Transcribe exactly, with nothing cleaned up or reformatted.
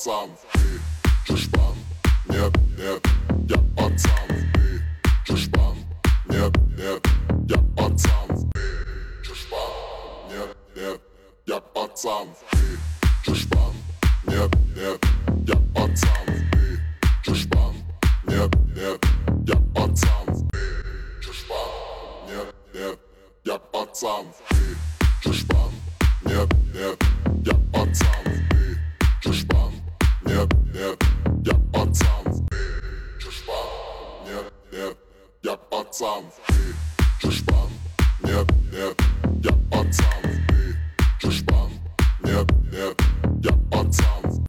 пацан, ты чушпан. Нет, нет, я пацан, ты чушпан. Нет, нет, я пацан, ты чушпан. Нет, нет, я пацан, ты чушпан. Нет, нет, я пацан, ты чушпан. Нет, нет, я пацан, ты чушпан. Нет, нет, я пацан, ты чушпан. Нет, нет,